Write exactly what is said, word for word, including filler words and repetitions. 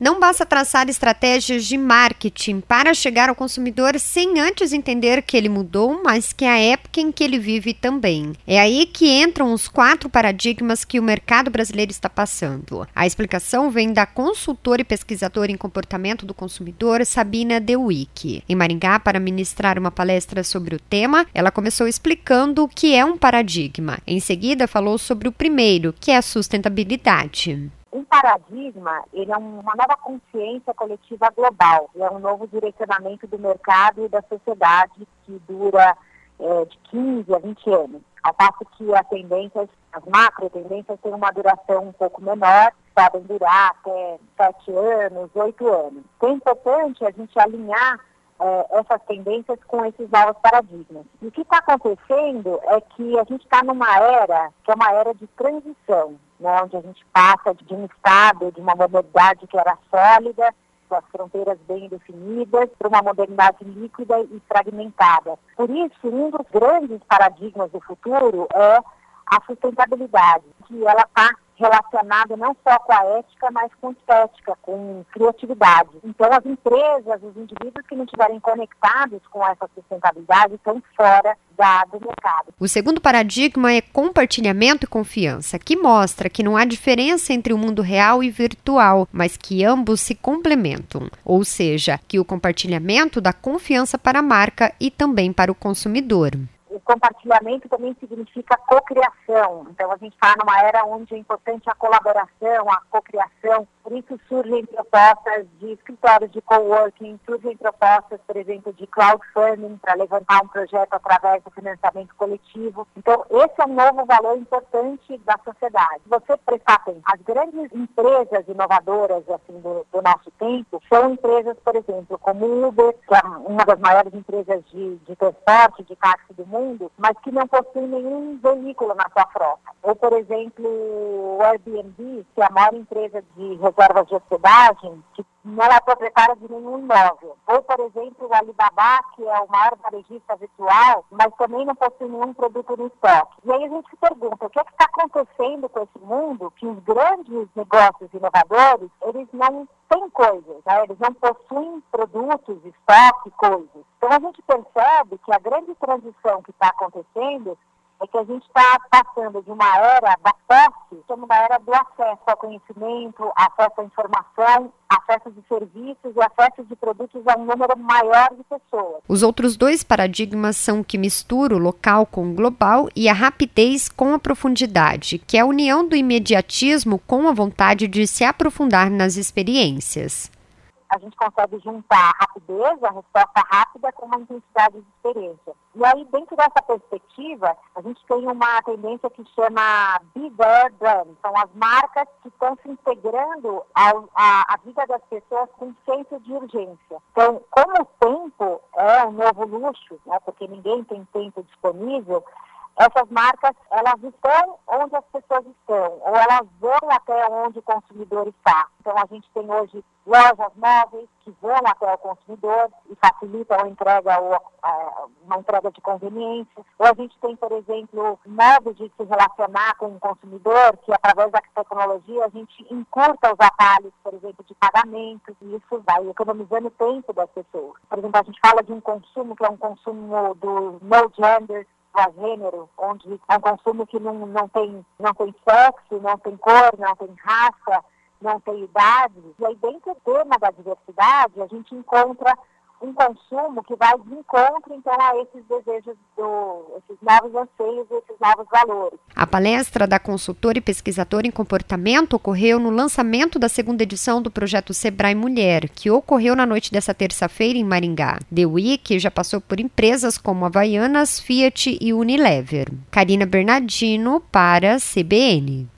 Não basta traçar estratégias de marketing para chegar ao consumidor sem antes entender que ele mudou, mas que a época em que ele vive também. É aí que entram os quatro paradigmas que o mercado brasileiro está passando. A explicação vem da consultora e pesquisadora em comportamento do consumidor, Sabina Dewick. Em Maringá, para ministrar uma palestra sobre o tema, ela começou explicando o que é um paradigma. Em seguida, falou sobre o primeiro, que é a sustentabilidade. Um paradigma, ele é uma nova consciência coletiva global, é um novo direcionamento do mercado e da sociedade que dura é, de quinze a vinte anos, ao passo que as tendências, as macro tendências têm uma duração um pouco menor, podem durar até sete anos, oito anos. Então é importante a gente alinhar é, essas tendências com esses novos paradigmas. E o que está acontecendo é que a gente está numa era, que é uma era de transição, né, onde a gente passa de um estado, de uma modernidade que era sólida, com as fronteiras bem definidas, para uma modernidade líquida e fragmentada. Por isso, um dos grandes paradigmas do futuro é a sustentabilidade, que ela está relacionada não só com a ética, mas com estética, com criatividade. Então, as empresas, os indivíduos que não estiverem conectados com essa sustentabilidade estão fora da, do mercado. O segundo paradigma é compartilhamento e confiança, que mostra que não há diferença entre o mundo real e virtual, mas que ambos se complementam. Ou seja, que o compartilhamento dá confiança para a marca e também para o consumidor. O compartilhamento também significa cocriação. Então, a gente está numa era onde é importante a colaboração, a cocriação. Por isso surgem propostas de escritórios de coworking, surgem propostas, por exemplo, de crowdfunding para levantar um projeto através do financiamento coletivo. Então, esse é um novo valor importante da sociedade. Se você prestar atenção, as grandes empresas inovadoras assim, do, do nosso tempo são empresas, por exemplo, como o Uber, que é uma das maiores empresas de, de transporte, de táxi do mundo, mas que não possui nenhum veículo na sua frota. Ou, por exemplo, o Airbnb, que é a maior empresa de reservas de hospedagem, que não é proprietária de nenhum imóvel. Ou, por exemplo, o Alibaba, que é o maior varejista virtual, mas também não possui nenhum produto no estoque. E aí a gente se pergunta, o que é que está acontecendo com esse mundo que os grandes negócios inovadores, eles não têm coisas, né? Eles não possuem produtos, estoque, coisas. Então a gente percebe que a grande transição que está acontecendo é que a gente está passando de uma era da posse para uma era do acesso ao conhecimento, acesso à informação, acesso de serviços e acesso de produtos a um número maior de pessoas. Os outros dois paradigmas são o que mistura o local com o global e a rapidez com a profundidade, que é a união do imediatismo com a vontade de se aprofundar nas experiências. A gente consegue juntar a rapidez, a resposta rápida, com uma intensidade de experiência. E aí, dentro dessa perspectiva, a gente tem uma tendência que chama Be There Brand. São as marcas que estão se integrando ao, à, à vida das pessoas com senso de urgência. Então, como o tempo é um novo luxo, né, porque ninguém tem tempo disponível, essas marcas, elas estão onde as pessoas estão, ou elas vão até onde o consumidor está. Então, a gente tem hoje lojas móveis que vão até o consumidor e facilitam a entrega ou a, uma entrega de conveniência. Ou a gente tem, por exemplo, modos de se relacionar com o consumidor que, através da tecnologia, a gente encurta os atalhos, por exemplo, de pagamento, e isso vai economizando o tempo das pessoas. Por exemplo, a gente fala de um consumo que é um consumo do no gender, a gênero, onde é um consumo que não, não, tem, não tem sexo, não tem cor, não tem raça, não tem idade. E aí, dentro do tema da diversidade, a gente encontra um consumo que vai de encontro, então, a esses desejos, do, esses novos anseios, esses novos valores. A palestra da consultora e pesquisadora em comportamento ocorreu no lançamento da segunda edição do projeto Sebrae Mulher, que ocorreu na noite dessa terça-feira em Maringá. Dewick já passou por empresas como Havaianas, Fiat e Unilever. Karina Bernardino para C B N.